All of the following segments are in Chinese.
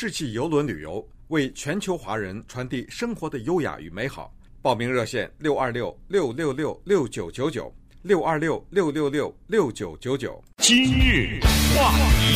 世纪邮轮旅游，为全球华人传递生活的优雅与美好。报名热线626-666-6999，626-666-6999。 今日话题，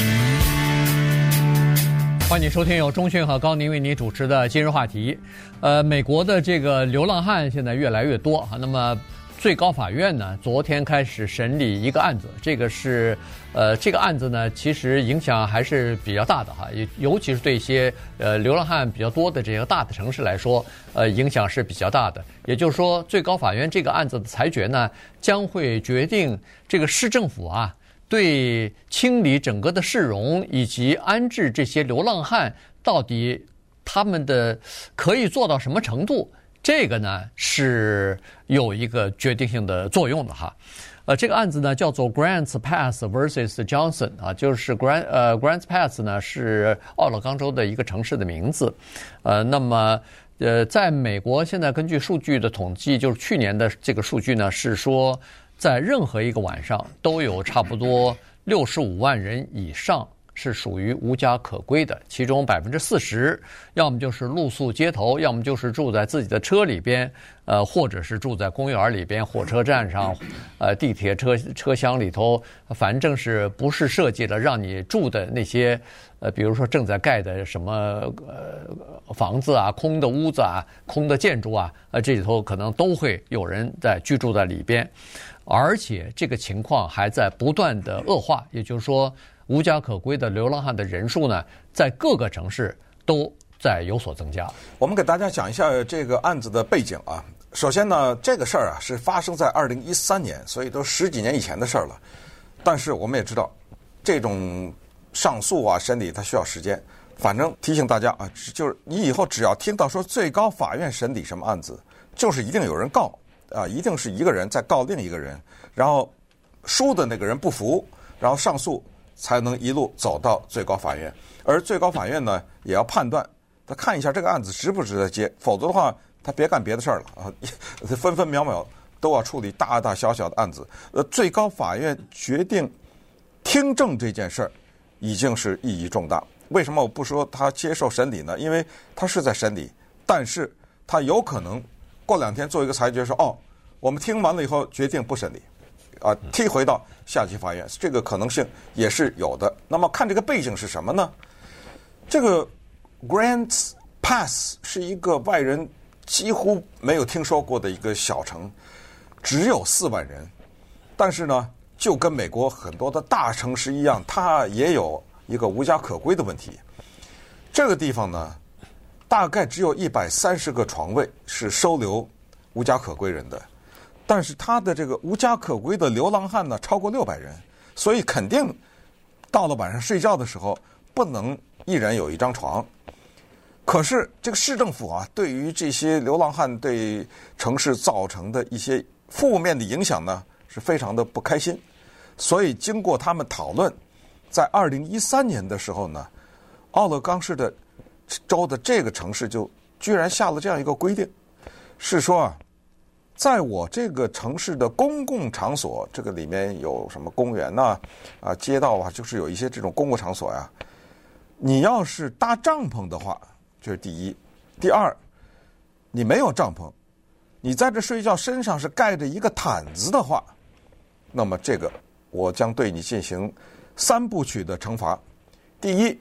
欢迎收听由钟迅和高宁为你主持的今日话题。美国的这个流浪汉现在越来越多啊，那么最高法院呢，昨天开始审理一个案子，这个案子呢，其实影响还是比较大的哈，尤其是对一些流浪汉比较多的这个大的城市来说，影响是比较大的。也就是说，最高法院这个案子的裁决呢，将会决定这个市政府啊，对清理整个的市容以及安置这些流浪汉，到底他们的可以做到什么程度？这个呢是有一个决定性的作用的哈。这个案子呢叫做 Grants Pass vs Johnson 啊，就是 Grants Pass 呢是奥勒冈州的一个城市的名字。那么在美国现在根据数据的统计，就是去年的这个数据呢是说，在任何一个晚上都有差不多65万人以上是属于无家可归的，其中40%要么就是露宿街头，要么就是住在自己的车里边，或者是住在公园里边、火车站上、地铁车厢里头，反正是不是设计了让你住的那些，比如说正在盖的什么房子啊、空的屋子啊、空的建筑啊，这里头可能都会有人在居住在里边，而且这个情况还在不断的恶化，也就是说，无家可归的流浪汉的人数呢，在各个城市都在有所增加。 我们给大家讲一下这个案子的背景啊。首先呢，这个事儿啊是发生在2013年，所以都10几年以前的事儿了。但是我们也知道，这种上诉啊、审理它需要时间。反正提醒大家啊，就是你以后只要听到说最高法院审理什么案子，就是一定有人告啊，一定是一个人在告另一个人，然后输的那个人不服，然后上诉，才能一路走到最高法院。而最高法院呢，也要判断，他看一下这个案子值不值得接，否则的话，他别干别的事儿了啊，分分秒秒都要处理大大小小的案子。最高法院决定听证这件事儿，已经是意义重大。为什么我不说他接受审理呢？因为他是在审理，但是他有可能过2天做一个裁决说，哦，我们听完了以后决定不审理。踢回到下级法院，这个可能性也是有的。那么看这个背景是什么呢？这个 Grants Pass 是一个外人几乎没有听说过的一个小城，只有4万人。但是呢，就跟美国很多的大城市一样，它也有一个无家可归的问题。这个地方呢，大概只有130个床位是收留无家可归人的。但是他的这个无家可归的流浪汉呢，超过600人，所以肯定到了晚上睡觉的时候，不能一人有一张床。可是这个市政府啊，对于这些流浪汉对城市造成的一些负面的影响呢，是非常的不开心。所以经过他们讨论，在2013年的时候呢，奥勒冈市的州的这个城市就居然下了这样一个规定，是说啊，在我这个城市的公共场所，这个里面有什么公园呐、街道啊，就是有一些这种公共场所呀，你要是搭帐篷的话，这是第一。第二，你没有帐篷，你在这睡觉身上是盖着一个毯子的话，那么这个我将对你进行3部曲的惩罚。第一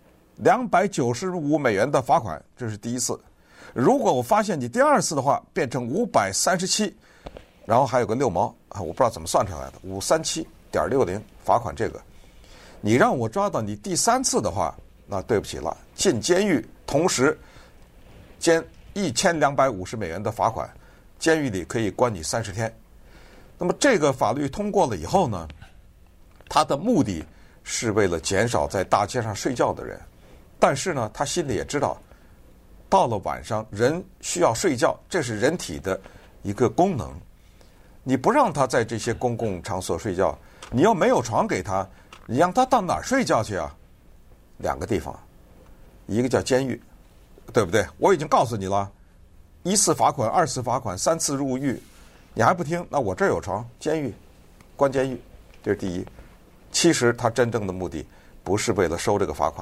，$295的罚款，这是第一次。如果我发现你第2次的话，变成537，然后还有个6毛啊，我不知道怎么算出来的，537.60罚款这个。你让我抓到你第3次的话，那对不起了，进监狱，同时兼$1250的罚款，监狱里可以关你30天。那么这个法律通过了以后呢，它的目的是为了减少在大街上睡觉的人，但是呢，他心里也知道，到了晚上，人需要睡觉，这是人体的一个功能。你不让他在这些公共场所睡觉，你又没有床给他，你让他到哪儿睡觉去啊？2个地方，一个叫监狱，对不对？我已经告诉你了，1次罚款，2次罚款，3次入狱，你还不听？那我这儿有床，监狱，关监狱，这是第一。其实他真正的目的不是为了收这个罚款，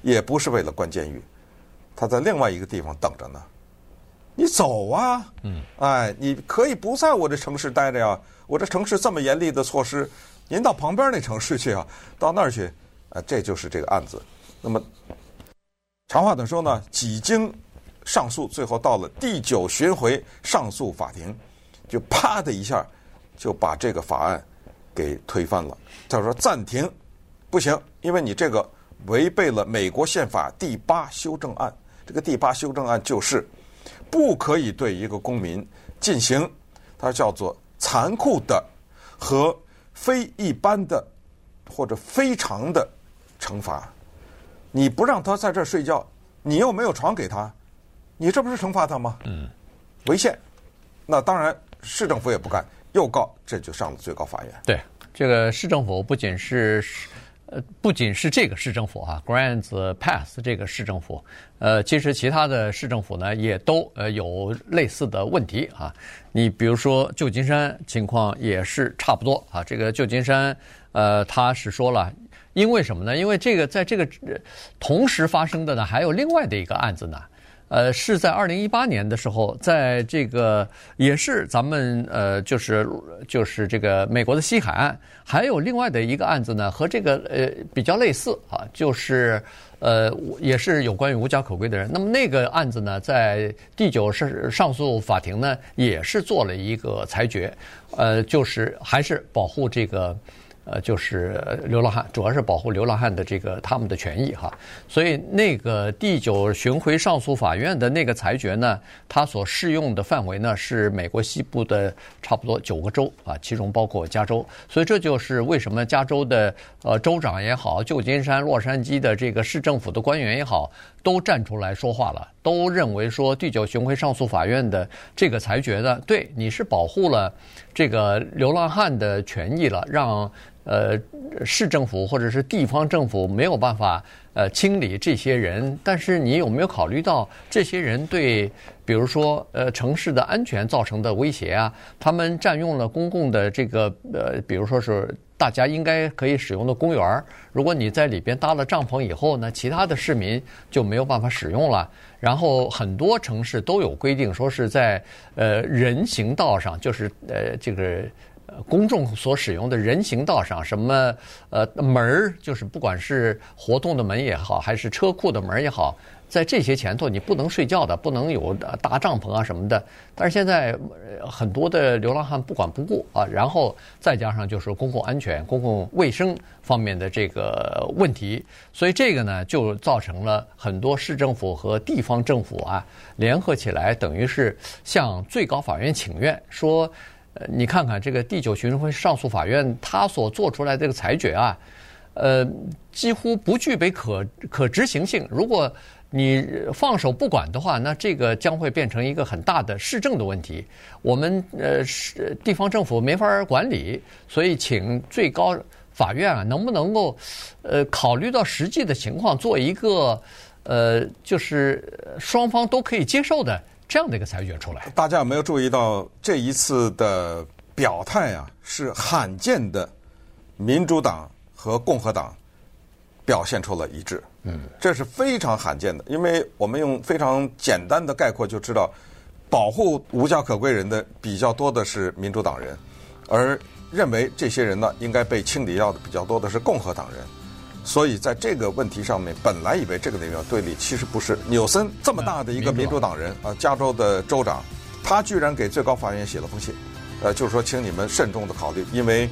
也不是为了关监狱，他在另外一个地方等着呢。你走啊，你可以不在我这城市待着呀，我这城市这么严厉的措施，您到旁边那城市去啊，到那儿去，这就是这个案子。那么长话短说呢，几经上诉，最后到了第9巡回上诉法庭，就啪的一下就把这个法案给推翻了。他说暂停，不行，因为你这个违背了美国宪法第8修正案。这个第8修正案就是不可以对一个公民进行它叫做残酷的和非一般的或者非常的惩罚。你不让他在这儿睡觉，你又没有床给他，你这不是惩罚他吗？违宪。那当然市政府也不干，又告，这就上了最高法院。 对，这个市政府不仅是这个市政府Grants Pass 这个市政府，其实其他的市政府呢也都有类似的问题啊。你比如说旧金山情况也是差不多啊。这个旧金山他是说了，因为什么呢？因为这个在这个同时发生的呢，还有另外的一个案子呢。是在2018年的时候，在这个也是咱们就是这个美国的西海岸，还有另外的一个案子呢，和这个比较类似啊，就是也是有关于无家可归的人。那么那个案子呢，在第9上诉法庭呢，也是做了一个裁决，就是还是保护这个。就是流浪汉，主要是保护流浪汉的这个他们的权益哈。所以那个第9巡回上诉法院的那个裁决呢，它所适用的范围呢是美国西部的差不多9个州啊，其中包括加州。所以这就是为什么加州的州长也好，旧金山、洛杉矶的这个市政府的官员也好，都站出来说话了，都认为说第9巡回上诉法院的这个裁决呢，对，你是保护了这个流浪汉的权益了，让市政府或者是地方政府没有办法清理这些人，但是你有没有考虑到这些人对比如说城市的安全造成的威胁啊？他们占用了公共的这个比如说是大家应该可以使用的公园，如果你在里边搭了帐篷以后呢，其他的市民就没有办法使用了。然后很多城市都有规定，说是在人行道上，就是这个公众所使用的人行道上，什么门儿，就是不管是活动的门也好，还是车库的门也好，在这些前头你不能睡觉的，不能有搭帐篷啊什么的。但是现在很多的流浪汉不管不顾啊，然后再加上就是公共安全、公共卫生方面的这个问题，所以这个呢就造成了很多市政府和地方政府啊联合起来，等于是向最高法院请愿说。你看看这个第9巡回上诉法院他所做出来的这个裁决啊，几乎不具备可执行性。如果你放手不管的话，那这个将会变成一个很大的市政的问题。我们地方政府没法管理，所以请最高法院啊，能不能够考虑到实际的情况，做一个就是双方都可以接受的。这样的一个裁决出来， 大家有没有注意到这一次的表态啊？是罕见的，民主党和共和党表现出了一致。这是非常罕见的，因为我们用非常简单的概括就知道，保护无家可归人的比较多的是民主党人，而认为这些人呢应该被清理掉的比较多的是共和党人。所以在这个问题上面，本来以为这个里面有对立，其实不是。纽森这么大的一个民主党人加州的州长，他居然给最高法院写了封信，就是说请你们慎重的考虑，因为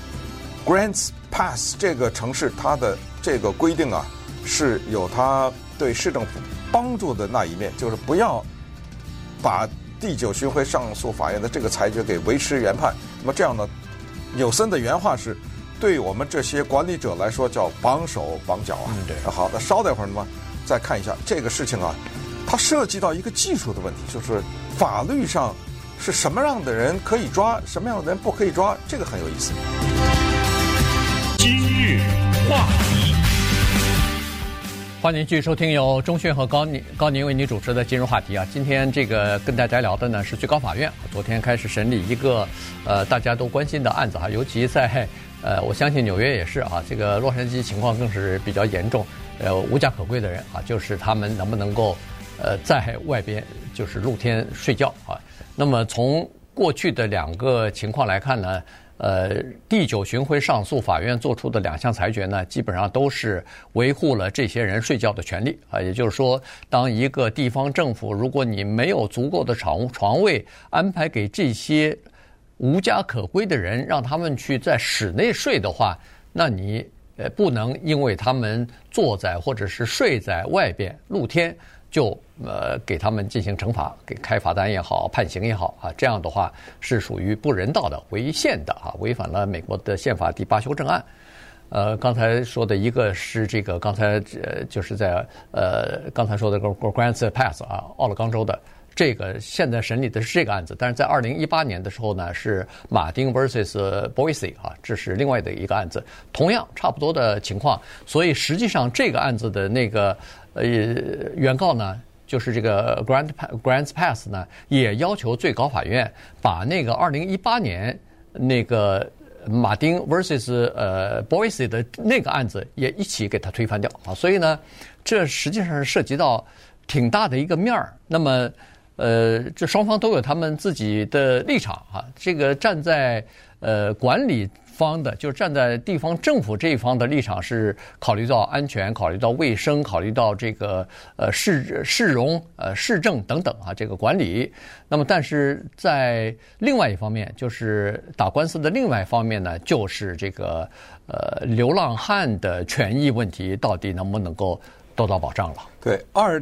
Grants Pass 这个城市它的这个规定啊，是有它对市政府帮助的那一面，就是不要把第9巡回上诉法院的这个裁决给维持原判。那么这样呢，纽森的原话是。对我们这些管理者来说叫绑手绑脚啊。 对。 好，那稍待会儿呢，再看一下这个事情啊，它涉及到一个技术的问题，就是法律上是什么样的人可以抓，什么样的人不可以抓，这个很有意思。 今日话题， 欢迎继续收听由钟迅和高宁为你主持的今日话题啊。今天这个跟大家聊的呢是最高法院昨天开始审理一个大家都关心的案子哈，尤其在我相信纽约也是啊，这个洛杉矶情况更是比较严重。 无家可归的人啊，就是他们能不能够在外边就是露天睡觉啊。那么从过去的2个情况来看呢，第9巡回上诉法院做出的2项裁决呢，基本上都是维护了这些人睡觉的权利啊。也就是说，当一个地方政府如果你没有足够的床位安排给这些无家可归的人，让他们去在室内睡的话，那你不能因为他们坐在或者是睡在外边露天就给他们进行惩罚，给开罚单也好，判刑也好啊，这样的话是属于不人道的、违宪的啊，违反了美国的宪法第8修正案。刚才说的一个是这个，刚才就是在刚才说的 Grants Pass 啊，奥勒冈州的。这个现在审理的是这个案子，但是在2018年的时候呢，是马丁 vs. Boise 啊，这是另外的一个案子，同样差不多的情况。所以实际上这个案子的那个原告呢，就是这个 Grants Pass 呢，也要求最高法院把那个2018年那个马丁 vs. Boise 的那个案子也一起给他推翻掉啊。所以呢，这实际上是涉及到挺大的一个面儿。那么这双方都有他们自己的立场啊。这个站在管理方的，就是站在地方政府这一方的立场是考虑到安全、考虑到卫生、考虑到这个市容、市政等等啊，这个管理。那么，但是在另外一方面，就是打官司的另外一方面呢，就是这个流浪汉的权益问题到底能不能够得到保障了？ 对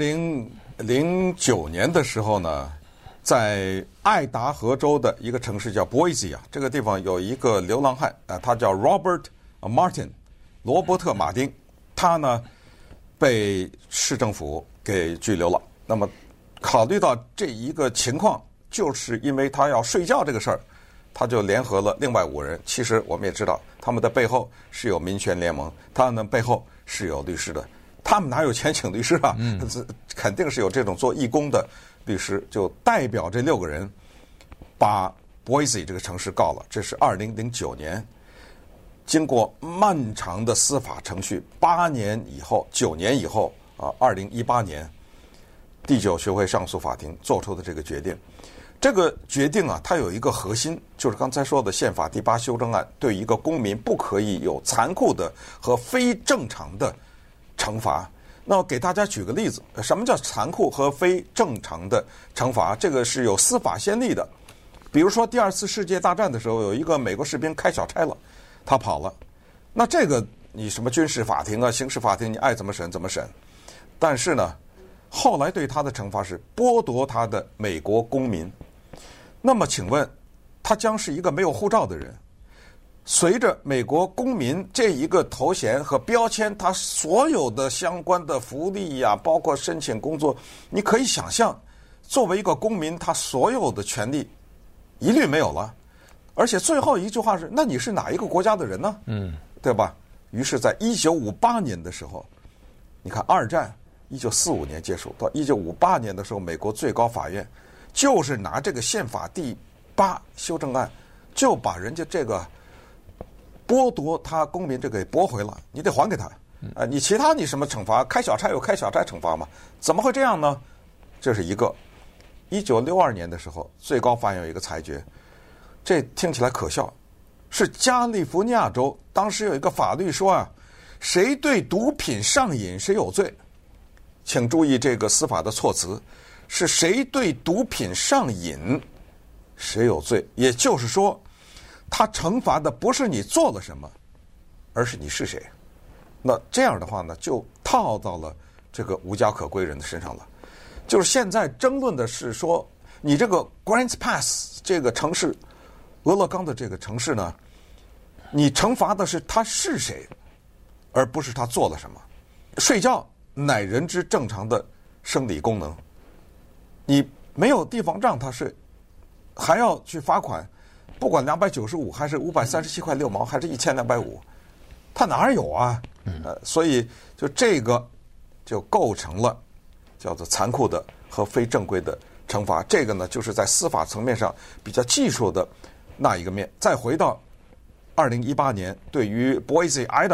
，2009年的时候呢，在爱达荷州的一个城市叫 Boise 啊，这个地方有一个流浪汉啊，他叫 Robert Martin， 罗伯特·马丁，他呢被市政府给拘留了。那么考虑到这一个情况，就是因为他要睡觉这个事儿，他就联合了另外5人。其实我们也知道，他们的背后是有民权联盟，他们的背后是有律师的。他们哪有钱请律师啊？肯定是有这种做义工的律师，就代表这6个人把 Boise 这个城市告了。这是2009年，经过漫长的司法程序，8年以后、9年以后啊，2018年第9巡回上诉法庭做出的这个决定。这个决定啊，它有一个核心，就是刚才说的宪法第8修正案，对一个公民不可以有残酷的和非正常的惩罚。那给大家举个例子，什么叫残酷和非正常的惩罚？这个是有司法先例的。比如说第2次世界大战的时候，有一个美国士兵开小差了，他跑了，那这个你什么军事法庭啊、刑事法庭，你爱怎么审怎么审。但是呢，后来对他的惩罚是剥夺他的美国公民。那么请问，他将是一个没有护照的人，随着美国公民这一个头衔和标签，他所有的相关的福利呀，包括申请工作，你可以想象，作为一个公民，他所有的权利一律没有了。而且最后一句话是：那你是哪一个国家的人呢？对吧？于是，在1958年的时候，你看二战1945年结束，到1958年的时候，美国最高法院就是拿这个宪法第8修正案，就把人家这个剥夺他公民这个给驳回了，你得还给他。你其他你什么惩罚？开小差有开小差惩罚吗？怎么会这样呢？这是一个。1962年的时候，最高法院有一个裁决，这听起来可笑，是加利福尼亚州当时有一个法律说啊，谁对毒品上瘾谁有罪。请注意这个司法的措辞，是谁对毒品上瘾谁有罪。也就是说，他惩罚的不是你做了什么，而是你是谁。那这样的话呢，就套到了这个无家可归人的身上了。就是现在争论的是说，你这个 Grants Pass 这个城市，俄勒冈的这个城市呢，你惩罚的是他是谁，而不是他做了什么。睡觉乃人之正常的生理功能，你没有地方让他睡，还要去罚款，不管295还是537块6毛还是1250，他哪有啊？所以就这个就构成了叫做残酷的和非正规的惩罚。这个呢，就是在司法层面上比较技术的那一个面。再回到2018年对于 Boise Idaho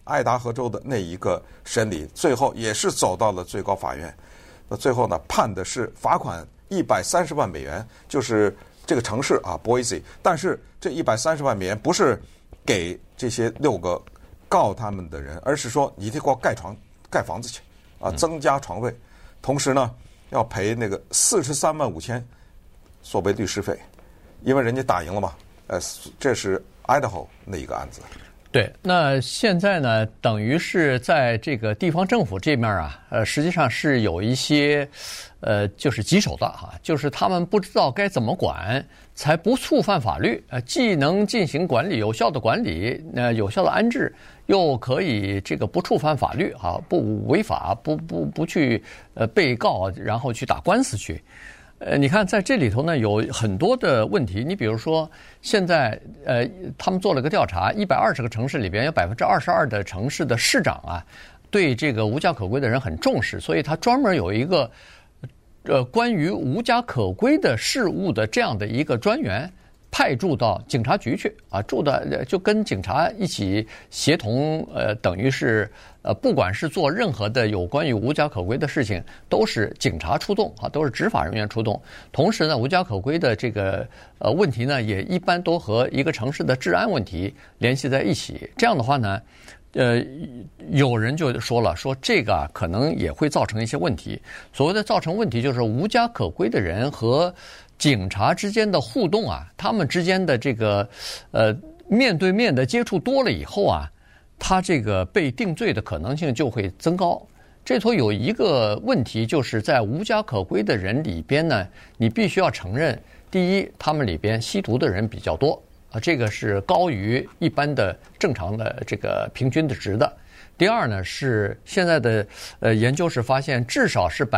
爱达荷州的那一个审理，最后也是走到了最高法院。那最后呢，判的是罚款130万美元，就是这个城市啊 Boise。但是这130万美元不是给这些6个告他们的人，而是说你得给我盖房子去啊，增加床位，同时呢要赔那个43万5千所谓律师费，因为人家打赢了嘛。这是 Idaho 那一个案子。 对，那现在呢，等于是在这个地方政府这面啊，实际上是有一些，就是棘手的哈，就是他们不知道该怎么管，才不触犯法律，既能进行管理，有效的管理，有效的安置，又可以这个不触犯法律哈，不违法，不去被告，然后去打官司去。你看在这里头呢有很多的问题，你比如说现在他们做了个调查，120个城市里边有22%的城市的市长啊，对这个无家可归的人很重视，所以他专门有一个关于无家可归的事务的这样的一个专员，派驻到警察局去啊，住的就跟警察一起协同，等于是不管是做任何的有关于无家可归的事情，都是警察出动啊，都是执法人员出动。同时呢，无家可归的这个问题呢，也一般都和一个城市的治安问题联系在一起。这样的话呢，有人就说了，说这个啊可能也会造成一些问题。所谓的造成问题，就是无家可归的人和警察之间的互动啊，他们之间的这个面对面的接触多了以后啊，他这个被定罪的可能性就会增高。这头有一个问题，就是在无家可归的人里边呢，你必须要承认，第一，他们里边吸毒的人比较多啊，这个是高于一般的正常的这个平均的值的。第二呢，是现在的研究是发现，至少是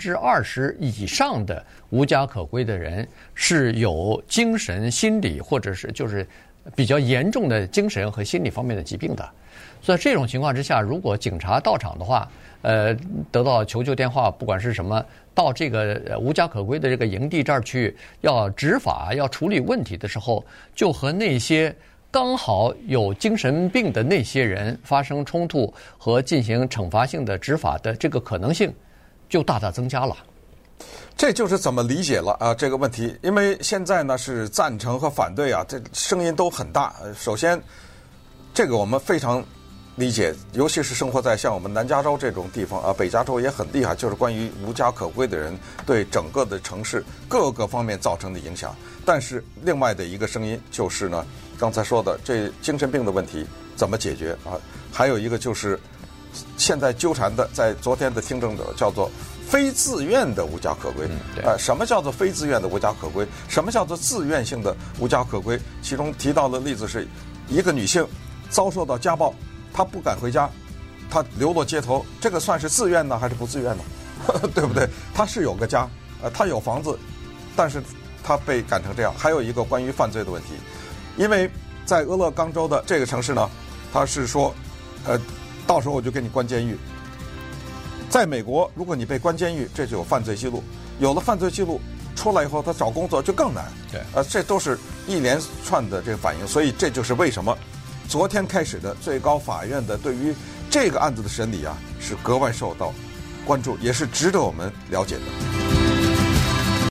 20%以上的无家可归的人是有精神、心理或者是就是比较严重的精神和心理方面的疾病的。所以这种情况之下，如果警察到场的话，得到求救电话，不管是什么，到这个无家可归的这个营地这儿去要执法、要处理问题的时候，就和那些刚好有精神病的那些人发生冲突和进行惩罚性的执法的这个可能性就大大增加了。 这就是怎么理解了啊这个问题，因为现在呢是赞成和反对啊，这声音都很大。首先，这个我们非常理解，尤其是生活在像我们南加州这种地方啊，北加州也很厉害，就是关于无家可归的人对整个的城市各个方面造成的影响。但是另外的一个声音就是呢，刚才说的这精神病的问题怎么解决啊？还有一个就是现在纠缠的，在昨天的听证者叫做非自愿的无家可归。什么叫做非自愿的无家可归？什么叫做自愿性的无家可归？其中提到的例子是一个女性遭受到家暴，她不敢回家，她流落街头，这个算是自愿呢还是不自愿呢？对不对？她是有个家，她有房子，但是她被赶成这样。还有一个关于犯罪的问题，因为在俄勒冈州的这个城市呢，他是说，到时候我就给你关监狱。在美国，如果你被关监狱，这就有犯罪记录，有了犯罪记录出来以后，他找工作就更难。 对， 这都是一连串的这个反应，所以这就是为什么昨天开始的最高法院的对于这个案子的审理啊，是格外受到关注，也是值得我们了解的。